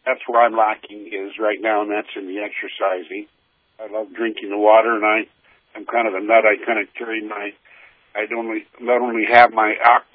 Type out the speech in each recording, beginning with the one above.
that's where I'm lacking is right now, and that's in the exercising. I love drinking the water, and I'm kind of a nut. I kind of carry I not only have my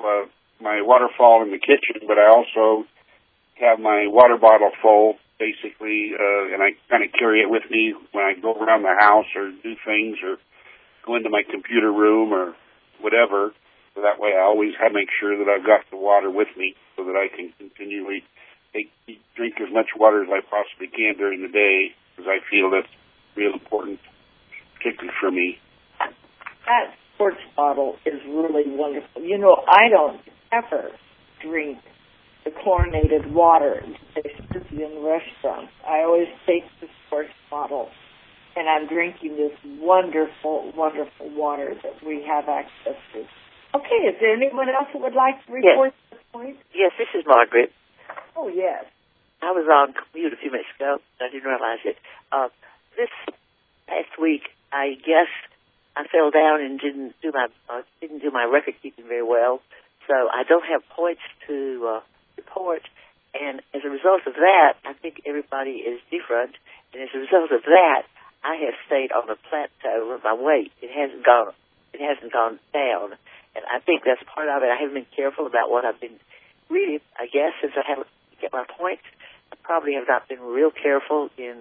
waterfall in the kitchen, but I also have my water bottle full, basically, and I kind of carry it with me when I go around the house or do things or go into my computer room or whatever. So that way I always make sure that I've got the water with me so that I can continually drink as much water as I possibly can during the day, because I feel that's real important, particularly for me. That sports bottle is really wonderful. You know, I don't ever drink the chlorinated water that they serve you in restaurants. I always take the sports bottle, and I'm drinking this wonderful, wonderful water that we have access to. Okay, is there anyone else who would like to report this point? Yes, this is Margaret. Oh, yes. I was on commute a few minutes ago. I didn't realize it. This past week, I guess I fell down and didn't do my record keeping very well. So I don't have points to report. And as a result of that, I think everybody is different. And as a result of that, I have stayed on a plateau with my weight. It hasn't gone down. And I think that's part of it. I haven't been careful about what I've been reading, I guess, since I haven't get my points. I probably have not been real careful in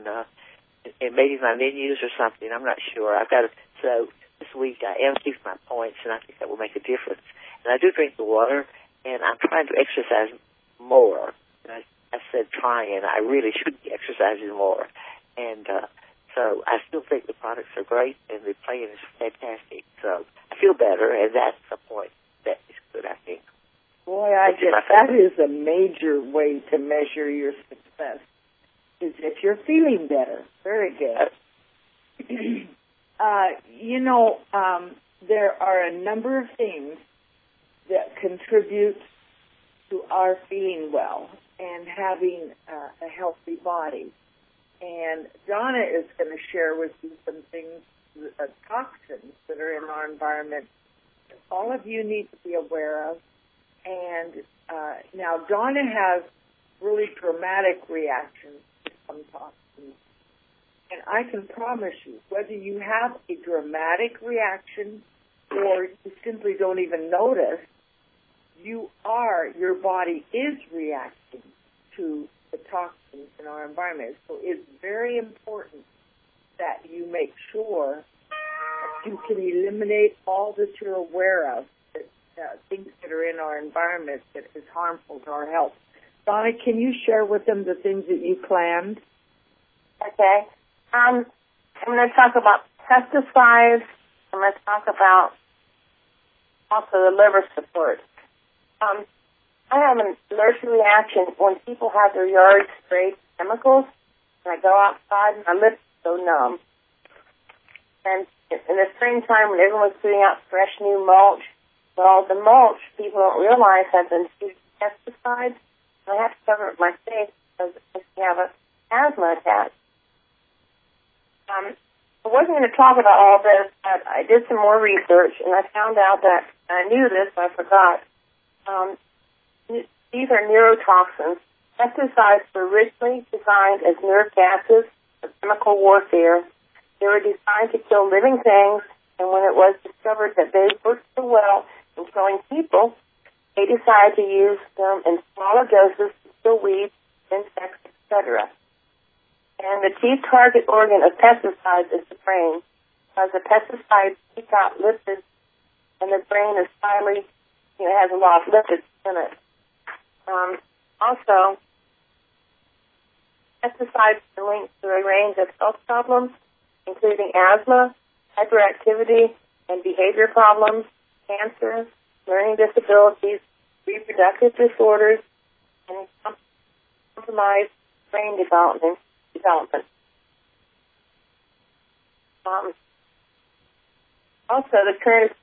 maybe my menus or something. I'm not sure. So this week I am keeping my points, and I think that will make a difference. And I do drink the water, and I'm trying to exercise more. And I said trying. I really should be exercising more. And so I still think the products are great, and the playing is fantastic. So I feel better, and that's a point that is good, I think. Boy, I guess that is a major way to measure your success, is if you're feeling better. Very good. There are a number of things that contribute to our feeling well and having a healthy body. And Donna is going to share with you some things, toxins that are in our environment that all of you need to be aware of. And now Donna has really dramatic reactions to some toxins. And I can promise you, whether you have a dramatic reaction or you simply don't even notice, your body is reacting to the toxins in our environment. So it's very important that you make sure you can eliminate all that you're aware of, things that are in our environment that is harmful to our health. Donna, can you share with them the things that you planned? Okay. I'm going to talk about pesticides. I'm going to talk about also the liver support. I have an allergic reaction when people have their yards sprayed with chemicals, and I go outside and my lips go numb. And in the springtime when everyone's putting out fresh new mulch, well, the mulch, people don't realize, has been used pesticides. And I have to cover up my face because I have an asthma attack. I wasn't going to talk about all this, but I did some more research, and I found out that I knew this, but I forgot. These are neurotoxins. Pesticides were originally designed as nerve gases for chemical warfare. They were designed to kill living things, and when it was discovered that they worked so well in killing people, they decided to use them in smaller doses to kill weeds, insects, etc. And the chief target organ of pesticides is the brain, because the pesticides keep out lipids, and the brain is highly, has a lot of lipids in it. Also, pesticides are linked to a range of health problems, including asthma, hyperactivity, and behavior problems, cancer, learning disabilities, reproductive disorders, and compromised brain development. Also, the current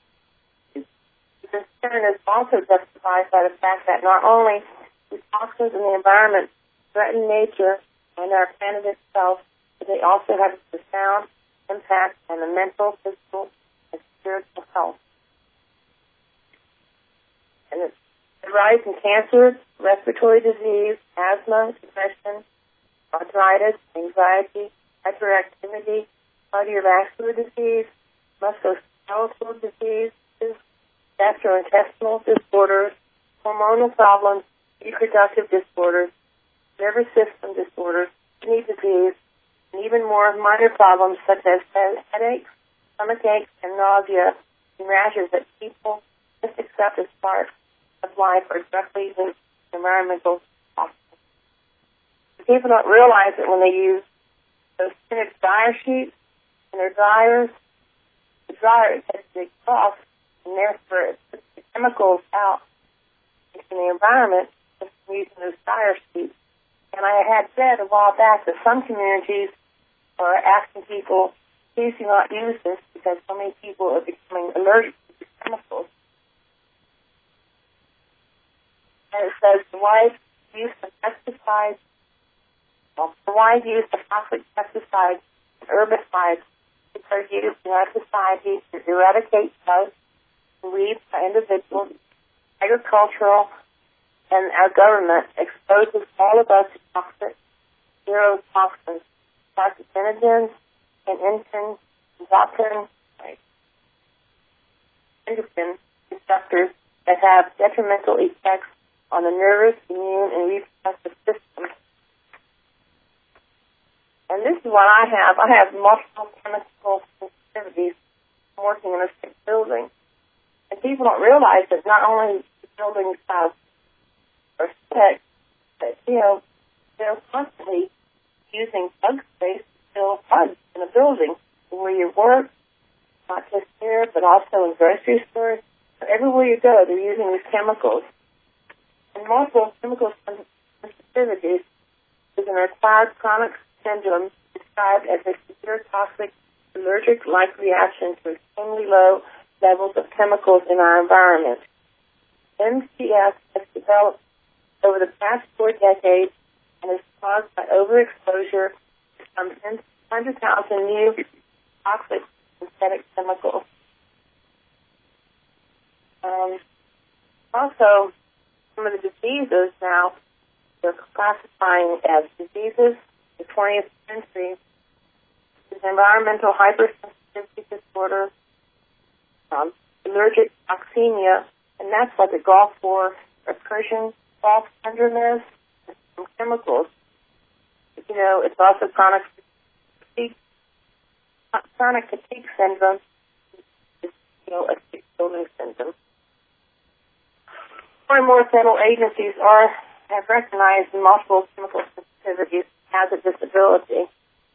concern is also justified by the fact that not only do toxins in the environment threaten nature and our planet itself, but they also have a profound impact on the mental, physical, and spiritual health. And the rise in cancer, respiratory disease, asthma, depression, arthritis, anxiety, hyperactivity, cardiovascular disease, musculoskeletal diseases, gastrointestinal disorders, hormonal problems, reproductive disorders, nervous system disorders, kidney disease, and even more minor problems such as headaches, stomach aches, and nausea, and rashes that people just accept as part of life are directly linked to environmental toxins. People don't realize that when they use those tinted dryer sheets in their dryers, the dryer has to exhaust, and therefore it puts the chemicals out into the environment just from using those dryer sheets. And I had said a while back that some communities are asking people, please do not use this because so many people are becoming allergic to these chemicals. And it says the wide use of pesticides, the wide use of toxic pesticides and herbicides which are used in our society to eradicate bugs and weeds by individuals, agricultural, and our government exposes all of us to toxic neurotoxins, carcinogens, and endocrine disruptors that have detrimental effects on the nervous, immune, and reproductive system. And this is what I have. I have multiple chemical sensitivities working in a sick building. And people don't realize that not only the buildings are sick, but, they're constantly using bug spray to kill bugs in a building where you work, not just there, but also in grocery stores. So everywhere you go, they're using these chemicals. And multiple chemical sensitivities is an acquired chronic syndrome described as a severe toxic allergic-like reaction to extremely low levels of chemicals in our environment. MCS has developed over the past 4 decades and is caused by overexposure to some 100,000 new toxic synthetic chemicals. Also, some of the diseases now they're classifying as diseases in the 20th century is environmental hypersensitivity disorder, allergic toxemia, and that's what the Gulf War or Persian Gulf syndrome is, from chemicals. It's also chronic fatigue syndrome, a sick building syndrome. More and more federal agencies have recognized multiple chemical sensitivities as a disability.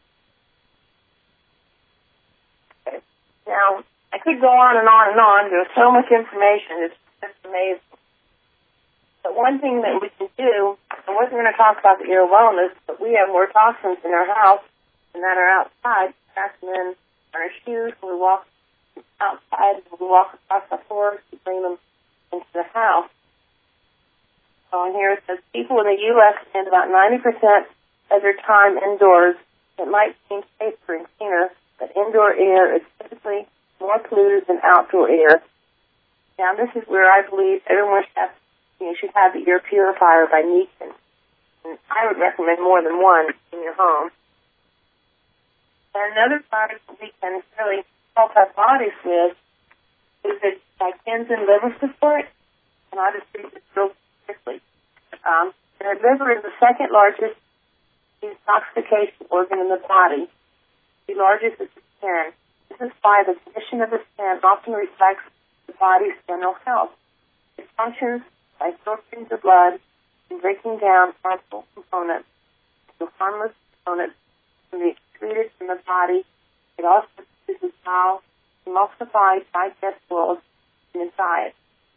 Okay. Now, I could go on and on and on. There's so much information. It's just amazing. But one thing that we can do, I wasn't going to talk about the ear wellness, but we have more toxins in our house than that are outside. We pack them in our shoes when we walk outside, when we walk across the floor, we bring them into the house. So in here it says people in the U.S. spend about 90% of their time indoors. It might seem safer and cleaner, but indoor air is typically more polluted than outdoor air. Now this is where I believe everyone should have the air purifier by Meakin. And I would recommend more than one in your home. And another product that we can really help our bodies with is the Dickensian liver support. And I'll just read this real quickly. The liver is the second largest detoxification organ in the body. The largest is the skin. This is why the condition of the skin often reflects the body's general health. It functions by filtering the blood and breaking down harmful components to harmless components can be excreted from the body. It also produces bile, emulsified digestibles in the diet.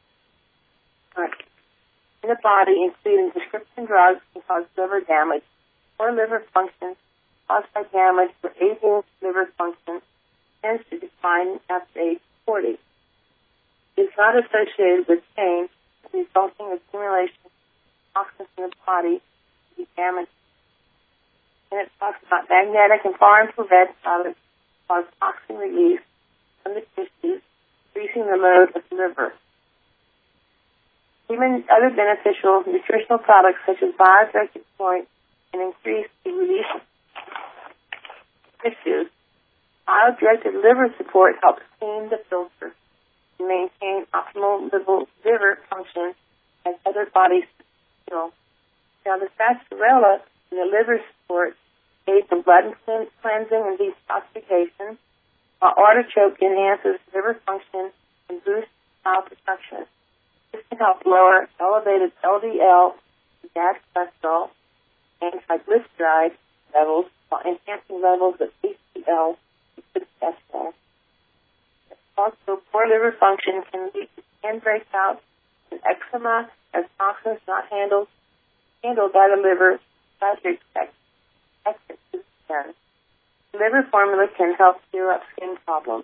In the body, including prescription drugs, can cause liver damage. Poor liver function caused by damage for aging liver function tends to decline after age 40. It's not associated with pain, resulting accumulation of toxins in the body to be damaged. And it talks about magnetic and far infrared products cause toxin release from the tissues, increasing the load of the liver. Even other beneficial nutritional products such as bio-directed point can increase the release of tissues. Bio-directed liver support helps clean the filter and maintain optimal liver function as other bodies feel. Now, the sarsaparilla and the liver support aids in blood cleansing and detoxification, while artichoke enhances liver function and boosts bile production. This can help lower elevated LDL, bad cholesterol, and triglyceride levels while enhancing levels of HDL and good cholesterol. Also, poor liver function can lead to skin breakouts and eczema as toxins not handled by the liver exit to the skin. Liver formula can help clear up skin problems.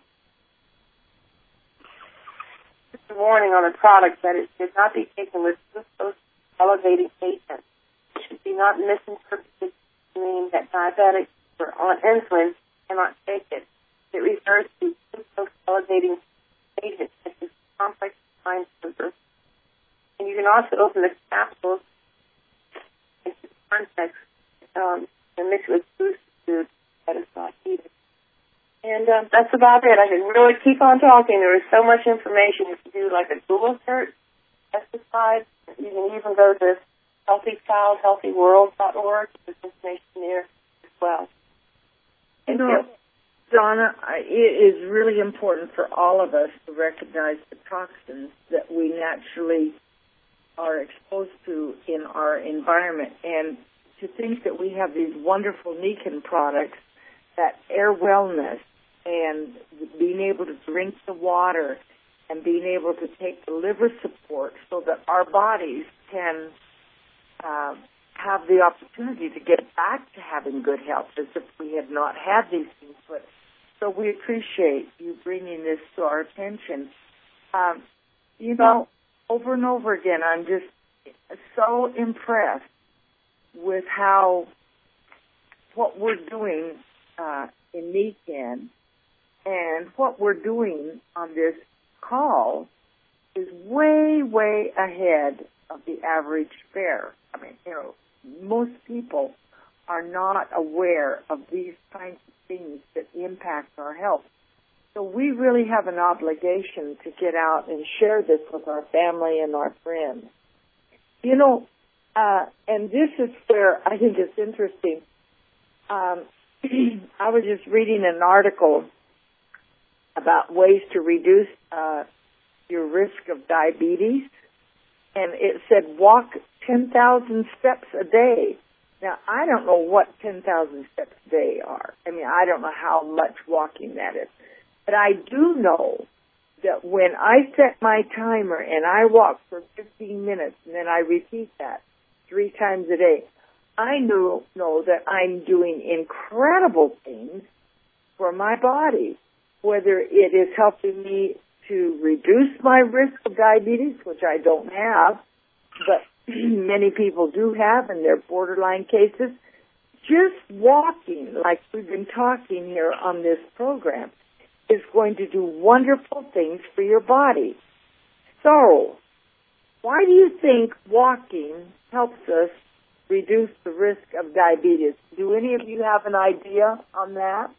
Just a warning on the product that it should not be taken with glucose elevating agents. It should be not misinterpreted to mean that diabetics who are on insulin cannot take it. It refers to glucose elevating agents such as complex refined sugar. And you can also open the capsules into context and mix it with boost food that is not needed. And that's about it. I could really keep on talking. There is so much information. You can do like a Google search, pesticides. You can even go to healthychild.healthyworld.org. There's information there as well. You know, Donna, it is really important for all of us to recognize the toxins that we naturally are exposed to in our environment, and to think that we have these wonderful Nikken products, that air wellness and being able to drink the water and being able to take the liver support so that our bodies can have the opportunity to get back to having good health as if we had not had these things. But so we appreciate you bringing this to our attention. You know, over and over again, I'm just so impressed with what we're doing in Nikken, and what we're doing on this call is way, way ahead of the average bear. I mean, you know, most people are not aware of these kinds of things that impact our health. So we really have an obligation to get out and share this with our family and our friends. You know, and this is where I think it's interesting. I was just reading an article about ways to reduce your risk of diabetes, and it said walk 10,000 steps a day. Now, I don't know what 10,000 steps a day are. I mean, I don't know how much walking that is. But I do know that when I set my timer and I walk for 15 minutes and then I repeat that 3 times a day, I know that I'm doing incredible things for my body, whether it is helping me to reduce my risk of diabetes, which I don't have, but many people do have in their borderline cases. Just walking, like we've been talking here on this program, is going to do wonderful things for your body. So, why do you think walking helps us reduce the risk of diabetes? Do any of you have an idea on that?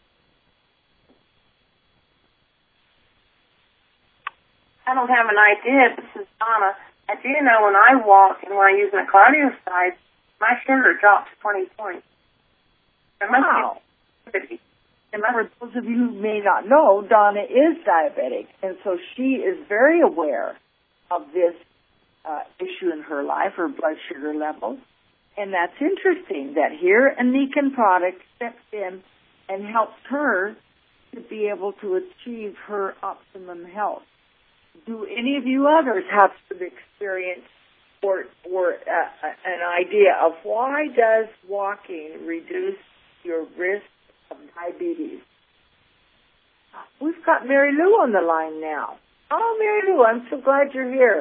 I don't have an idea. This is Donna. I do know when I walk and when I use my cardio side, my sugar drops 20 points. Wow. And for those of you who may not know, Donna is diabetic, and so she is very aware of this issue in her life, her blood sugar levels. And that's interesting that here a Nikken product steps in and helps her to be able to achieve her optimum health. Do any of you others have some experience or an idea of why does walking reduce your risk of diabetes? We've got Mary Lou on the line now. Oh, Mary Lou, I'm so glad you're here.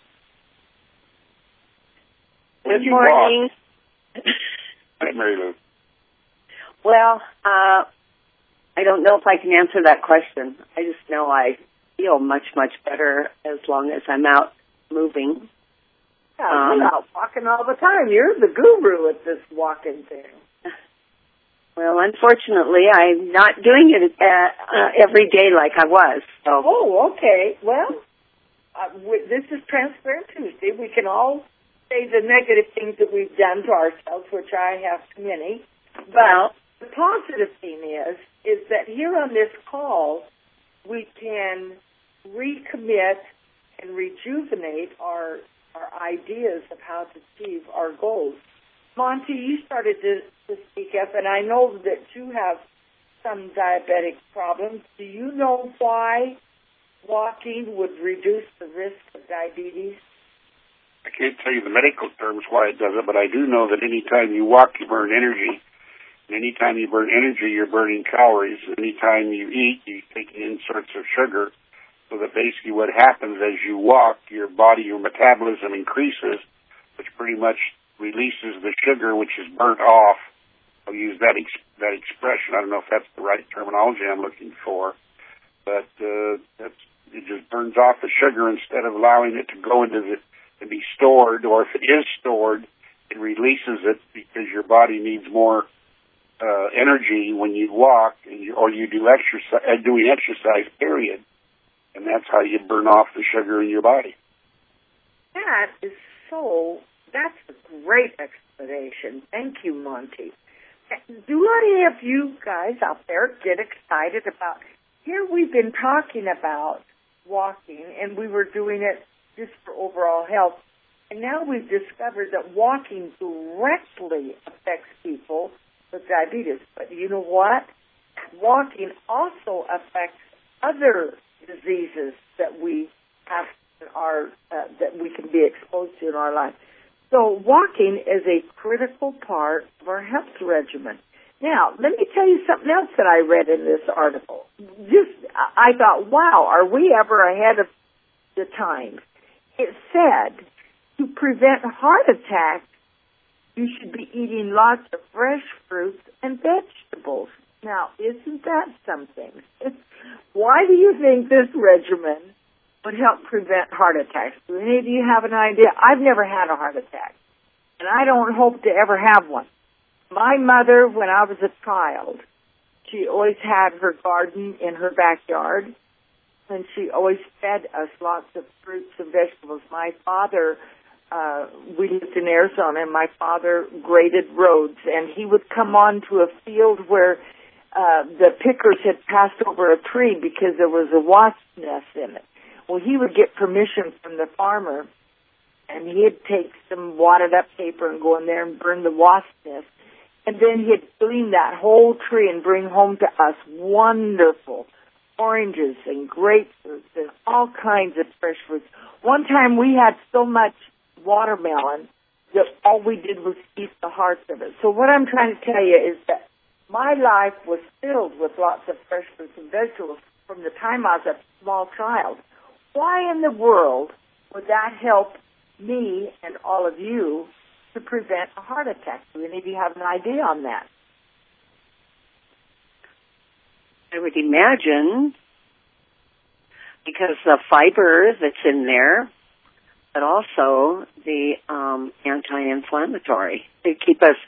Good morning. Hi, Mary Lou. Well, I don't know if I can answer that question. I just know I feel much, much better as long as I'm out moving. Yeah, you're out walking all the time. You're the guru at this walking thing. Well, unfortunately, I'm not doing it every day like I was. So. Oh, okay. Well, this is Transparent Tuesday. We can all say the negative things that we've done to ourselves, which I have too many. But the positive thing is that here on this call, we can recommit and rejuvenate our ideas of how to achieve our goals. Monty, you started to speak up, and I know that you have some diabetic problems. Do you know why walking would reduce the risk of diabetes? I can't tell you the medical terms why it does it, but I do know that anytime you walk, you burn energy. And anytime you burn energy, you're burning calories. Anytime you eat, you're taking in sorts of sugar. So that basically what happens as you walk, your body, your metabolism increases, which pretty much releases the sugar, which is burnt off. I'll use that expression. I don't know if that's the right terminology I'm looking for, but it just burns off the sugar instead of allowing it to go into to be stored, or if it is stored, it releases it because your body needs more energy when you walk or you do doing exercise, period. And that's how you burn off the sugar in your body. That's a great explanation. Thank you, Monty. Do any of you guys out there get excited about, here we've been talking about walking, and we were doing it just for overall health, and now we've discovered that walking directly affects people with diabetes. But you know what? Walking also affects other diseases that we have that we can be exposed to in our life. So walking is a critical part of our health regimen. Now, let me tell you something else that I read in this article. I thought, wow, are we ever ahead of the times? It said to prevent heart attacks, you should be eating lots of fresh fruits and vegetables. Now, isn't that something? Why do you think this regimen would help prevent heart attacks? Do any of you have an idea? I've never had a heart attack, and I don't hope to ever have one. My mother, when I was a child, she always had her garden in her backyard, and she always fed us lots of fruits and vegetables. My father, we lived in Arizona, and my father graded roads, and he would come on to a field where the pickers had passed over a tree because there was a wasp nest in it. Well, he would get permission from the farmer, and he'd take some wadded up paper and go in there and burn the wasp nest. And then he'd clean that whole tree and bring home to us wonderful oranges and grapefruits and all kinds of fresh fruits. One time we had so much watermelon that all we did was eat the hearts of it. So what I'm trying to tell you is that my life was filled with lots of fresh fruits and vegetables from the time I was a small child. Why in the world would that help me and all of you to prevent a heart attack? Do any of you have an idea on that? I would imagine because the fiber that's in there, but also the anti-inflammatory. They keep us.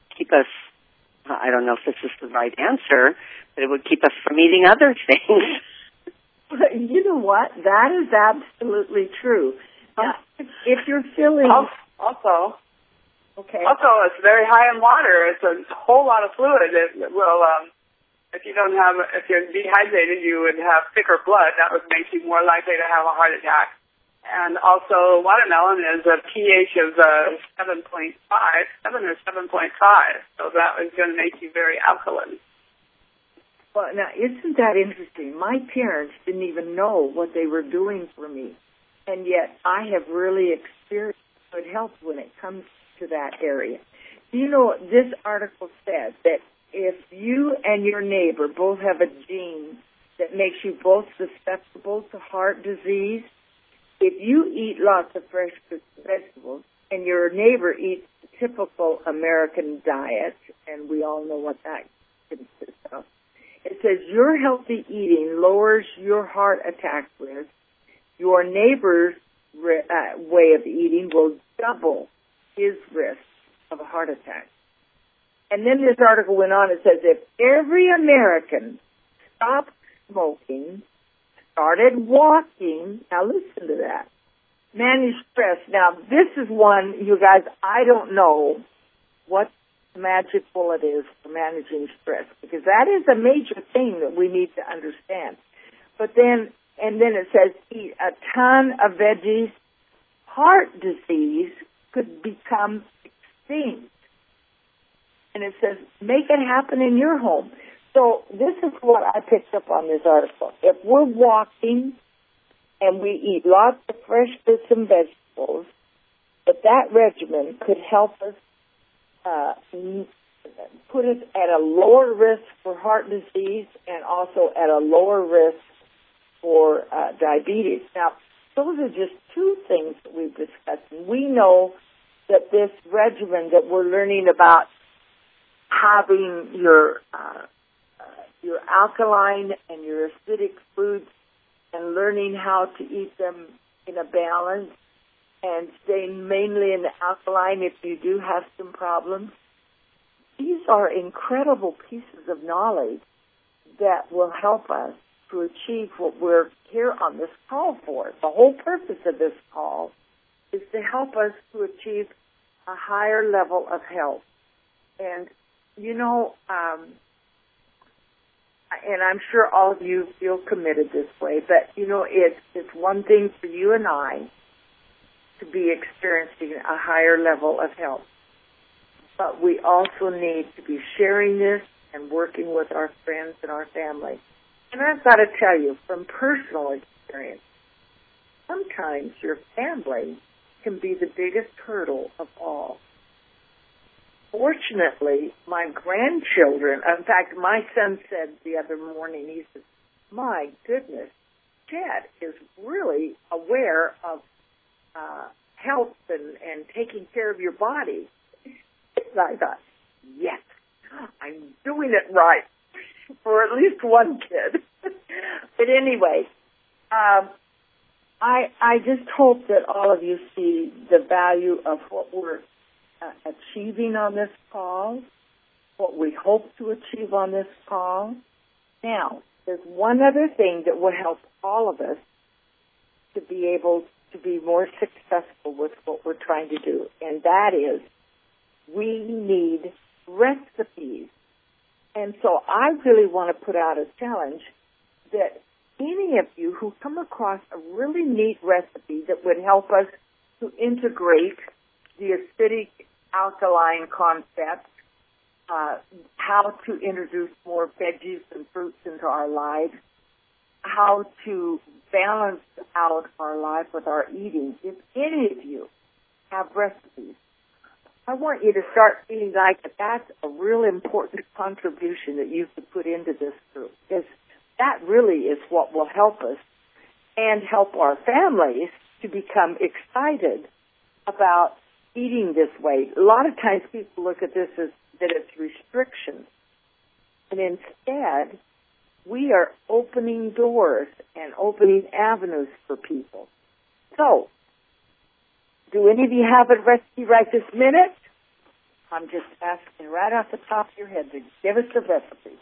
I don't know if this is the right answer, but it would keep us from eating other things. You know what? That is absolutely true. Now, if you're feeling also, okay. Also, it's very high in water. It's a whole lot of fluid. It will, if you're dehydrated, you would have thicker blood. That would make you more likely to have a heart attack. And also, watermelon is a pH of 7.5, 7 or 7.5. So that is going to make you very alkaline. Well, now, isn't that interesting? My parents didn't even know what they were doing for me, and yet I have really experienced good health when it comes to that area. You know, this article said that if you and your neighbor both have a gene that makes you both susceptible to heart disease, if you eat lots of fresh fruits and vegetables, and your neighbor eats the typical American diet, and we all know what that consists of, it says your healthy eating lowers your heart attack risk. Your neighbor's way of eating will double his risk of a heart attack. And then this article went on. It says if every American stopped smoking, started walking, now listen to that, manage stress. Now, this is one, you guys, I don't know what magic bullet is for managing stress, because that is a major thing that we need to understand. But then, and then it says eat a ton of veggies, heart disease could become extinct. And it says make it happen in your home. So this is what I picked up on this article. If we're walking and we eat lots of fresh fruits and vegetables, that regimen could help us put us at a lower risk for heart disease and also at a lower risk for diabetes. Now, those are just two things that we've discussed. And we know that this regimen that we're learning about, having your alkaline and your acidic foods and learning how to eat them in a balance and staying mainly in the alkaline if you do have some problems. These are incredible pieces of knowledge that will help us to achieve what we're here on this call for. The whole purpose of this call is to help us to achieve a higher level of health. And, you know, and I'm sure all of you feel committed this way, but, you know, it's one thing for you and I to be experiencing a higher level of health. But we also need to be sharing this and working with our friends and our family. And I've got to tell you, from personal experience, sometimes your family can be the biggest hurdle of all. Fortunately, my grandchildren, in fact, my son said the other morning, he said, my goodness, Dad is really aware of health and taking care of your body. And I thought, yes, I'm doing it right for at least one kid. But anyway, I just hope that all of you see the value of what we're achieving on this call, what we hope to achieve on this call. Now, there's one other thing that will help all of us to be able to be more successful with what we're trying to do, and that is we need recipes. And so I really want to put out a challenge that any of you who come across a really neat recipe that would help us to integrate the acidic alkaline concept, how to introduce more veggies and fruits into our lives, how to balance out our life with our eating. If any of you have recipes, I want you to start feeling like that's a real important contribution that you could put into this group, because that really is what will help us and help our families to become excited about eating this way. A lot of times people look at this as that it's restrictions. And instead, we are opening doors and opening avenues for people. So, do any of you have a recipe right this minute? I'm just asking right off the top of your head to give us a recipe.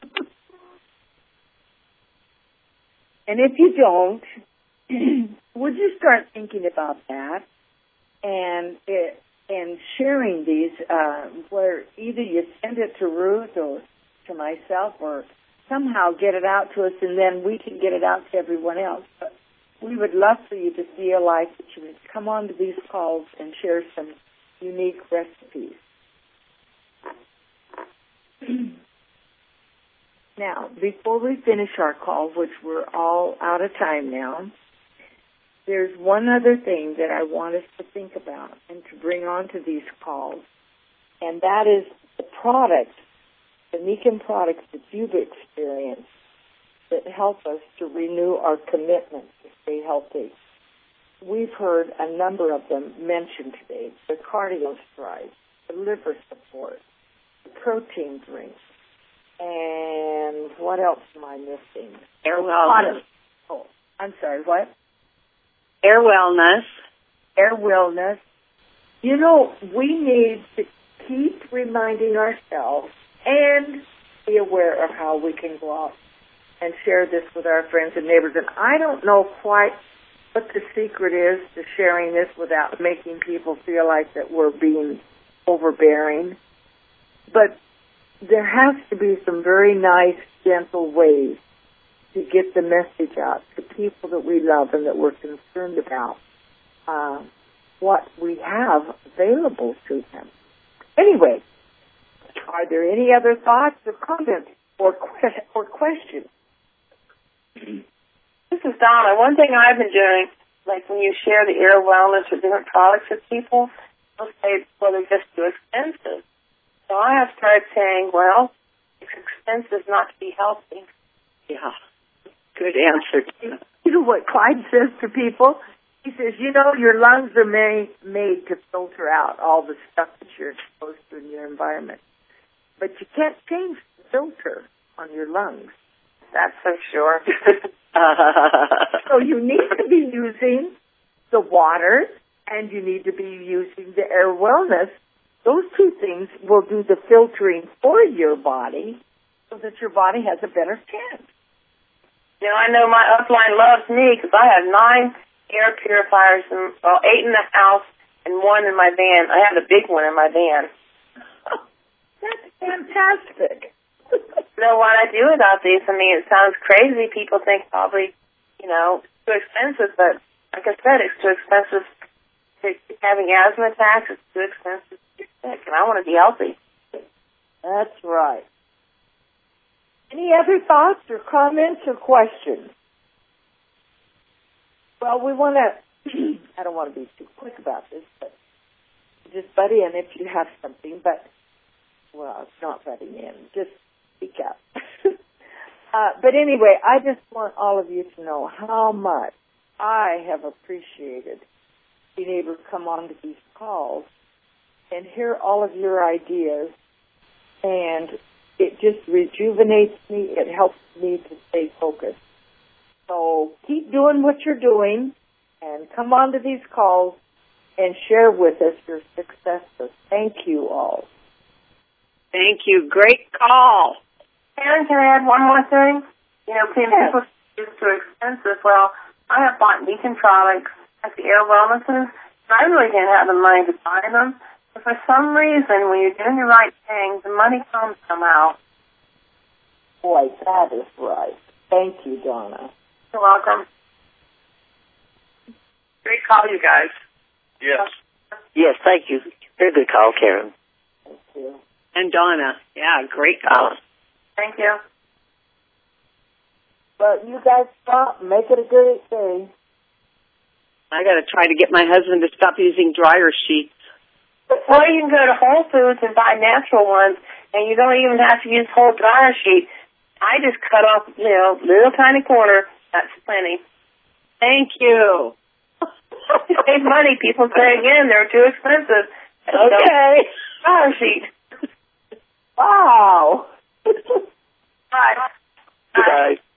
And if you don't, would you start thinking about that and sharing these where either you send it to Ruth or to myself or somehow get it out to us, and then we can get it out to everyone else. But we would love for you to feel like that you would come on to these calls and share some unique recipes. Now, before we finish our call, which we're all out of time now, there's one other thing that I want us to think about and to bring onto these calls, and that is the products, the Nikken products that you've experienced that help us to renew our commitment to stay healthy. We've heard a number of them mentioned today: the Cardio Strides, the liver support, the protein drink, and what else am I missing? Air Wellness. Oh, I'm sorry, what? Air Wellness. Air Wellness. You know, we need to keep reminding ourselves and be aware of how we can go out and share this with our friends and neighbors. And I don't know quite what the secret is to sharing this without making people feel like that we're being overbearing. But there has to be some very nice, gentle ways to get the message out to people that we love and that we're concerned about what we have available to them. Anyway, are there any other thoughts or comments or questions? This is Donna. One thing I've been doing, like when you share the Air Wellness or different products with people, they'll say, well, they're just too expensive. So I have started saying, well, it's expensive not to be healthy. Yeah. Good answer. You know what Clyde says to people? He says, you know, your lungs are made to filter out all the stuff that you're exposed to in your environment. But you can't change the filter on your lungs. That's so sure. So you need to be using the water and you need to be using the Air Wellness. Those two things will do the filtering for your body so that your body has a better chance. You know, I know my upline loves me because I have 9 air purifiers, 8 in the house and 1 in my van. I have the big one in my van. That's fantastic. You know what I do without these? I mean, it sounds crazy. People think probably, you know, it's too expensive, but like I said, it's too expensive to having asthma attacks. It's too expensive to get sick, and I want to be healthy. That's right. Any other thoughts or comments or questions? Well, we want to, I don't want to be too quick about this, but just butt in if you have something, but, well, it's not butting in. Just speak up. But anyway, I just want all of you to know how much I have appreciated being able to come on to these calls and hear all of your ideas, and it just rejuvenates me. It helps me to stay focused. So keep doing what you're doing and come on to these calls and share with us your successes. Thank you all. Thank you. Great call. Karen, can I add one more thing? You know, people say it's too expensive. Well, I have bought Beacon products at the Air Wellnesses, and I really didn't have the money to buy them. But for some reason, when you're doing the right thing, the money comes somehow. Boy, that is right. Thank you, Donna. You're welcome. Great call, you guys. Yes. Yes, thank you. Very good call, Karen. Thank you. And Donna. Yeah, great call. Thank you. Well, you guys stop. Make it a great day. I got to try to get my husband to stop using dryer sheets. Or you can go to Whole Foods and buy natural ones, and you don't even have to use whole dryer sheet. I just cut off, you know, little tiny corner. That's plenty. Thank you. Save money. People say again they're too expensive. Okay. Dryer sheet. Wow. Bye. Bye.